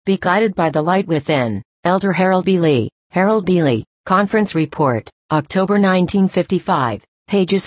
Be guided by the light within. Elder Harold B. Lee. Harold B. Lee, Conference Report, October 1955, pages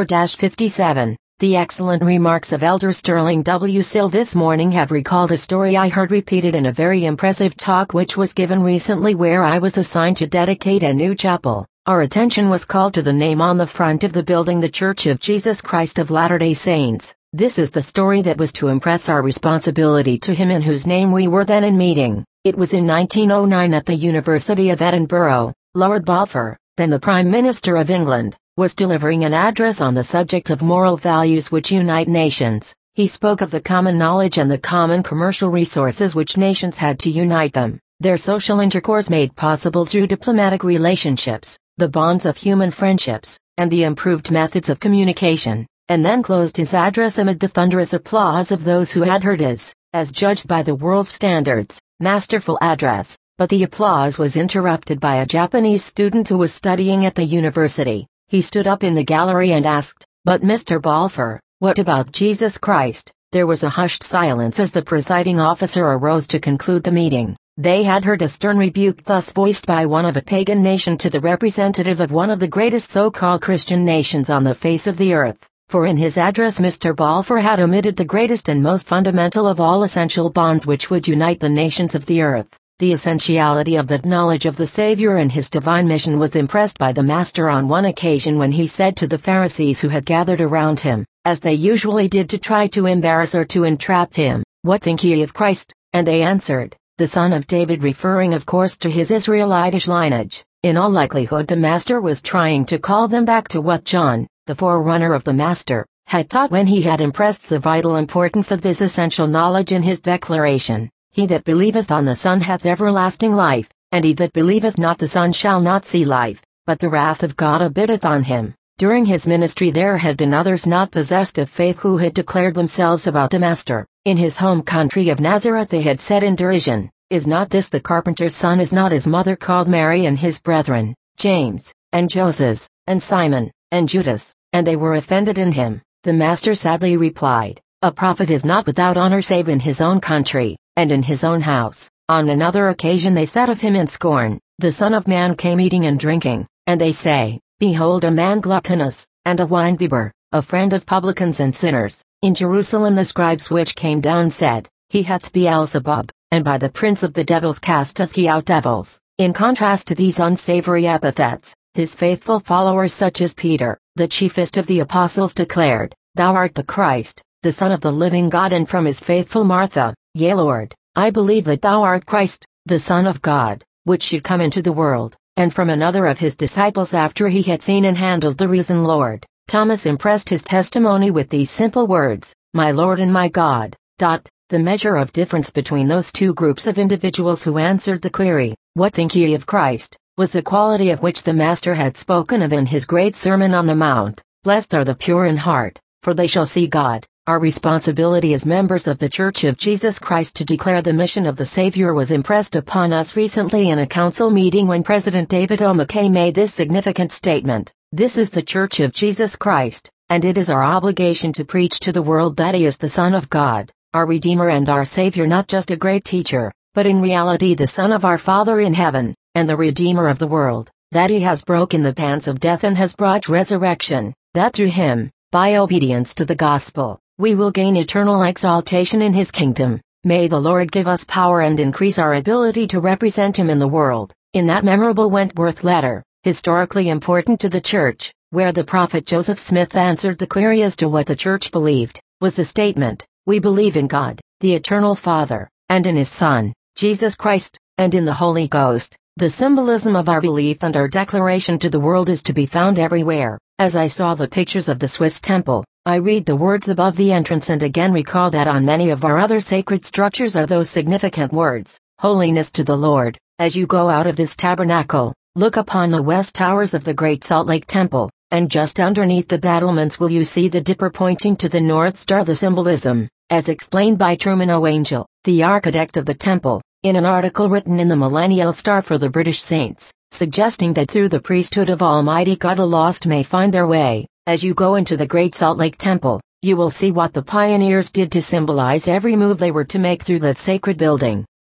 54-57. The excellent remarks of Elder Sterling W. Sill this morning have recalled a story I heard repeated in a very impressive talk which was given recently where I was assigned to dedicate a new chapel. Our attention was called to the name on the front of the building, the Church of Jesus Christ of Latter-day Saints. This is the story that was to impress our responsibility to Him in whose name we were then in meeting. It was in 1909 at the University of Edinburgh. Lord Balfour, then the Prime Minister of England, was delivering an address on the subject of moral values which unite nations. He spoke of the common knowledge and the common commercial resources which nations had to unite them, their social intercourse made possible through diplomatic relationships, the bonds of human friendships, and the improved methods of communication, and then closed his address amid the thunderous applause of those who had heard his, as judged by the world's standards, masterful address. But the applause was interrupted by a Japanese student who was studying at the university. He stood up in the gallery and asked, "But Mr. Balfour, what about Jesus Christ?" There was a hushed silence as the presiding officer arose to conclude the meeting. They had heard a stern rebuke thus voiced by one of a pagan nation to the representative of one of the greatest so-called Christian nations on the face of the earth. For in his address Mr. Balfour had omitted the greatest and most fundamental of all essential bonds which would unite the nations of the earth. The essentiality of that knowledge of the Savior and his divine mission was impressed by the Master on one occasion when he said to the Pharisees who had gathered around him, as they usually did to try to embarrass or to entrap him, "What think ye of Christ?" And they answered, "The Son of David," referring of course to his Israelitish lineage. In all likelihood the Master was trying to call them back to what John, the forerunner of the Master, had taught when he had impressed the vital importance of this essential knowledge in his declaration. "He that believeth on the Son hath everlasting life, and he that believeth not the Son shall not see life, but the wrath of God abideth on him." During his ministry there had been others not possessed of faith who had declared themselves about the Master. In his home country of Nazareth they had said in derision, "Is not this the carpenter's son? Is not his mother called Mary, and his brethren, James, and Joses, and Simon, and Judas?" And they were offended in him. The Master sadly replied, "A prophet is not without honor save in his own country, and in his own house." On another occasion they said of him in scorn, "The Son of Man came eating and drinking," and they say, "Behold a man gluttonous, and a winebibber, a friend of publicans and sinners." In Jerusalem the scribes which came down said, "He hath Beelzebub, and by the prince of the devils casteth he out devils." In contrast to these unsavory epithets, his faithful followers such as Peter, the chiefest of the apostles, declared, "Thou art the Christ, the Son of the living God." And from his faithful Martha, "Yea, Lord, I believe that thou art Christ, the Son of God, which should come into the world." And from another of his disciples after he had seen and handled the risen Lord, Thomas impressed his testimony with these simple words, "My Lord and my God." The measure of difference between those two groups of individuals who answered the query, "What think ye of Christ?" was the quality of which the Master had spoken of in his great Sermon on the Mount. "Blessed are the pure in heart, for they shall see God." Our responsibility as members of the Church of Jesus Christ to declare the mission of the Savior was impressed upon us recently in a council meeting when President David O. McKay made this significant statement, "This is the Church of Jesus Christ, and it is our obligation to preach to the world that He is the Son of God, our Redeemer and our Savior, not just a great teacher, but in reality the Son of our Father in heaven, and the Redeemer of the world, that He has broken the pangs of death and has brought resurrection, that through Him, by obedience to the gospel, we will gain eternal exaltation in His kingdom. May the Lord give us power and increase our ability to represent Him in the world." In that memorable Wentworth letter, historically important to the Church, where the prophet Joseph Smith answered the query as to what the Church believed, was the statement, "We believe in God, the Eternal Father, and in His Son, Jesus Christ, and in the Holy Ghost." The symbolism of our belief and our declaration to the world is to be found everywhere. As I saw the pictures of the Swiss temple, I read the words above the entrance and again recall that on many of our other sacred structures are those significant words, "Holiness to the Lord." As you go out of this tabernacle, look upon the west towers of the Great Salt Lake Temple, and just underneath the battlements will you see the dipper pointing to the North Star. The symbolism, as explained by Truman O. Angell, the architect of the temple, in an article written in the Millennial Star for the British Saints, suggesting that through the priesthood of Almighty God the lost may find their way. As you go into the Great Salt Lake Temple, you will see what the pioneers did to symbolize every move they were to make through that sacred building.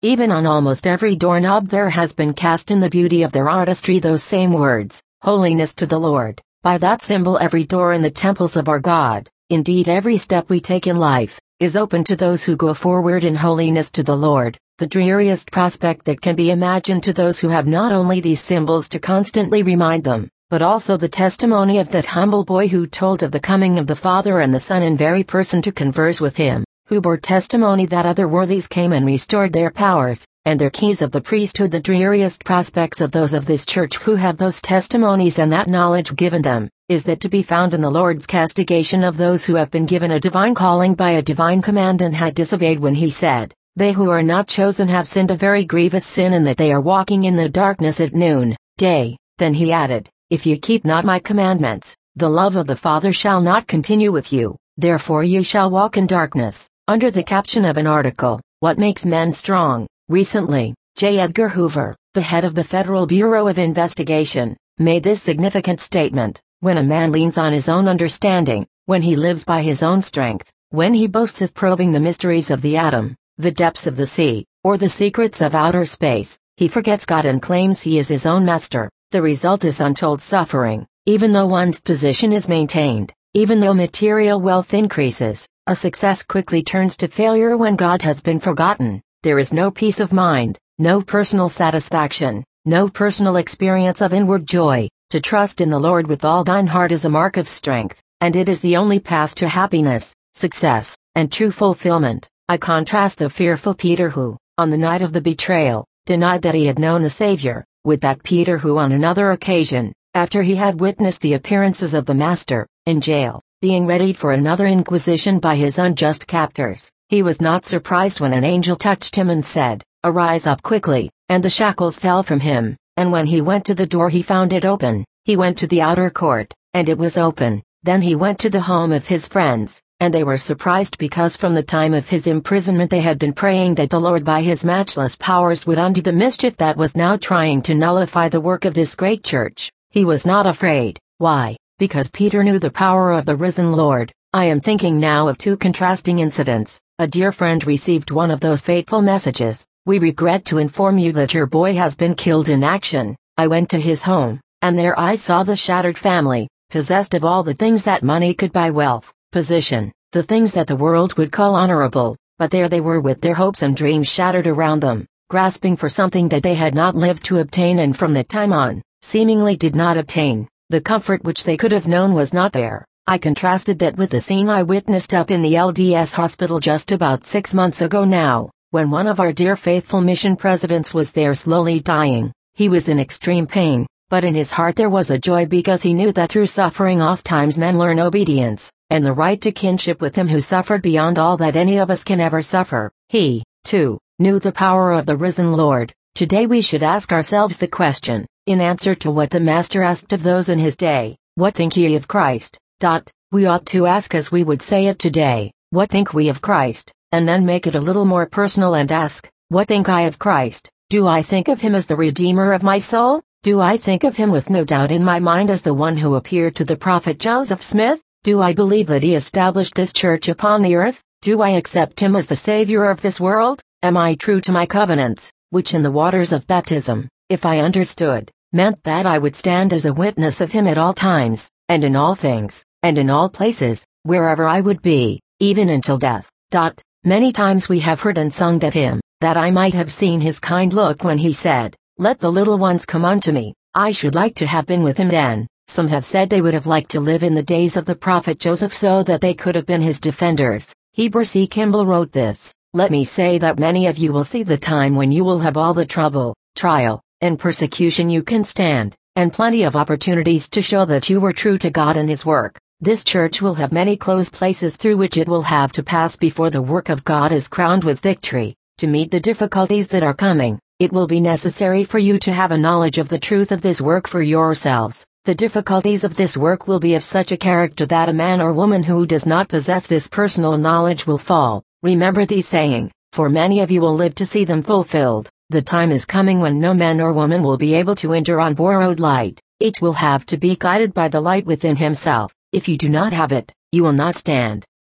Even on almost every doorknob there has been cast in the beauty of their artistry those same words, holiness to the Lord. By that symbol every door in the temples of our God, indeed every step we take in life, is open to those who go forward in holiness to the Lord. The dreariest prospect that can be imagined to those who have not only these symbols to constantly remind them, but also the testimony of that humble boy who told of the coming of the Father and the Son in very person to converse with him, who bore testimony that other worthies came and restored their powers, and their keys of the priesthood. The dreariest prospects of those of this church who have those testimonies and that knowledge given them, is that to be found in the Lord's castigation of those who have been given a divine calling by a divine command and had disobeyed when he said, "They who are not chosen have sinned a very grievous sin, and that they are walking in the darkness at noon day." Then he added, "If ye keep not my commandments, the love of the Father shall not continue with you, therefore ye shall walk in darkness." Under the caption of an article, "What Makes Men Strong?" recently, J. Edgar Hoover, the head of the Federal Bureau of Investigation, made this significant statement: "When a man leans on his own understanding, when he lives by his own strength, when he boasts of probing the mysteries of the atom, the depths of the sea, or the secrets of outer space, he forgets God and claims he is his own master. The result is untold suffering. Even though one's position is maintained, even though material wealth increases, a success quickly turns to failure when God has been forgotten. There is no peace of mind, no personal satisfaction, no personal experience of inward joy. To trust in the Lord with all thine heart is a mark of strength, and it is the only path to happiness, success, and true fulfillment." I contrast the fearful Peter who, on the night of the betrayal, denied that he had known the Savior, with that Peter who on another occasion, after he had witnessed the appearances of the Master, in jail, being readied for another inquisition by his unjust captors, he was not surprised when an angel touched him and said, "Arise up quickly," and the shackles fell from him, and when he went to the door he found it open. He went to the outer court, and it was open. Then he went to the home of his friends, and they were surprised because from the time of his imprisonment they had been praying that the Lord by his matchless powers would undo the mischief that was now trying to nullify the work of this great church. He was not afraid. Why? Because Peter knew the power of the risen Lord. I am thinking now of two contrasting incidents. A dear friend received one of those fateful messages: "We regret to inform you that your boy has been killed in action." I went to his home, and there I saw the shattered family, possessed of all the things that money could buy: wealth, position, the things that the world would call honorable, but there they were with their hopes and dreams shattered around them, grasping for something that they had not lived to obtain, and from that time on, seemingly did not obtain. The comfort which they could have known was not there. I contrasted that with the scene I witnessed up in the LDS hospital just about 6 months ago now, when one of our dear faithful mission presidents was there slowly dying. He was in extreme pain, but in his heart there was a joy because he knew that through suffering ofttimes men learn obedience, and the right to kinship with him who suffered beyond all that any of us can ever suffer. He, too, knew the power of the risen Lord. Today we should ask ourselves the question, in answer to what the Master asked of those in his day, "What think ye of Christ?" We ought to ask as we would say it today, "What think we of Christ?" and then make it a little more personal and ask, "What think I of Christ? Do I think of him as the Redeemer of my soul? Do I think of him with no doubt in my mind as the one who appeared to the prophet Joseph Smith? Do I believe that he established this church upon the earth? Do I accept him as the Savior of this world? Am I true to my covenants, which in the waters of baptism, if I understood, meant that I would stand as a witness of him at all times, and in all things, and in all places, wherever I would be, even until death?" Many times we have heard and sung that hymn, "That I might have seen his kind look when he said, 'Let the little ones come unto me.'" I should like to have been with him then. Some have said they would have liked to live in the days of the prophet Joseph so that they could have been his defenders. Heber C. Kimball wrote this: "Let me say that many of you will see the time when you will have all the trouble, trial, and persecution you can stand, and plenty of opportunities to show that you were true to God and his work. This church will have many closed places through which it will have to pass before the work of God is crowned with victory. To meet the difficulties that are coming, it will be necessary for you to have a knowledge of the truth of this work for yourselves. The difficulties of this work will be of such a character that a man or woman who does not possess this personal knowledge will fall. Remember these saying, for many of you will live to see them fulfilled. The time is coming when no man or woman will be able to enter on borrowed light. Each will have to be guided by the light within himself. If you do not have it, you will not stand.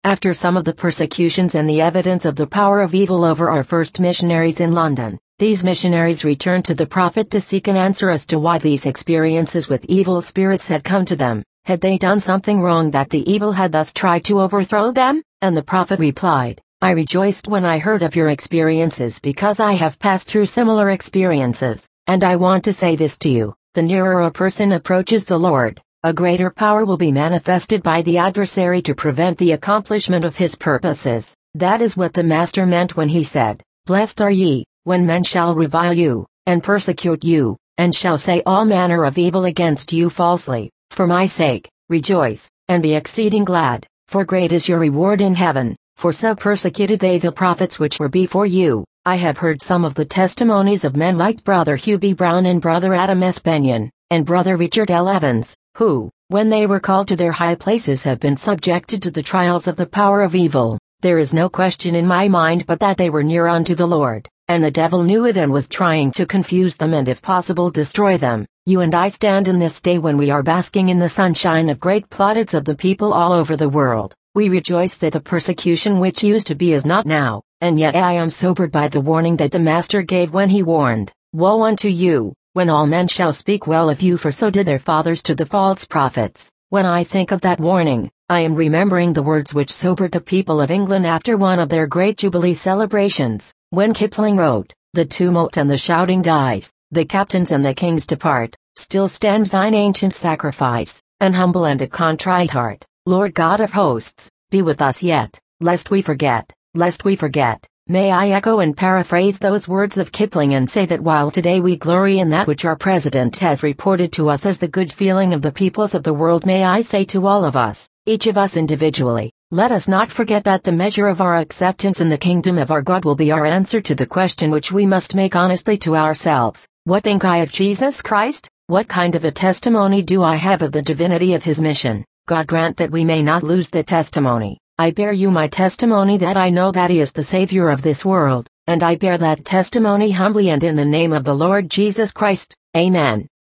After some of the persecutions and the evidence of the power of evil over our first missionaries in London, these missionaries returned to the prophet to seek an answer as to why these experiences with evil spirits had come to them. Had they done something wrong that the evil had thus tried to overthrow them? And the prophet replied, I rejoiced when I heard of your experiences because I have passed through similar experiences, and I want to say this to you, the nearer a person approaches the Lord, a greater power will be manifested by the adversary to prevent the accomplishment of his purposes. That is what the Master meant when he said, Blessed are ye, when men shall revile you, and persecute you, and shall say all manner of evil against you falsely. For my sake, rejoice, and be exceeding glad, for great is your reward in heaven, for so persecuted they the prophets which were before you. I have heard some of the testimonies of men like Brother Hugh B. Brown and Brother Adam S. Benyon, and Brother Richard L. Evans, who, when they were called to their high places have been subjected to the trials of the power of evil. There is no question in my mind but that they were near unto the Lord, and the devil knew it and was trying to confuse them and if possible destroy them. You and I stand in this day when we are basking in the sunshine of great plaudits of the people all over the world. We rejoice that the persecution which used to be is not now, and yet I am sobered by the warning that the Master gave when he warned, Woe unto you, when all men shall speak well of you, for so did their fathers to the false prophets. When I think of that warning, I am remembering the words which sobered the people of England after one of their great Jubilee celebrations, when Kipling wrote, The tumult and the shouting dies, the captains and the kings depart, still stands thine ancient sacrifice, an humble and a contrite heart. Lord God of hosts, be with us yet, lest we forget, lest we forget. May I echo and paraphrase those words of Kipling and say that while today we glory in that which our President has reported to us as the good feeling of the peoples of the world, may I say to all of us, each of us individually, let us not forget that the measure of our acceptance in the kingdom of our God will be our answer to the question which we must make honestly to ourselves. What think I of Jesus Christ? What kind of a testimony do I have of the divinity of his mission? God grant that we may not lose the testimony. I bear you my testimony that I know that he is the Savior of this world, and I bear that testimony humbly and in the name of the Lord Jesus Christ. Amen.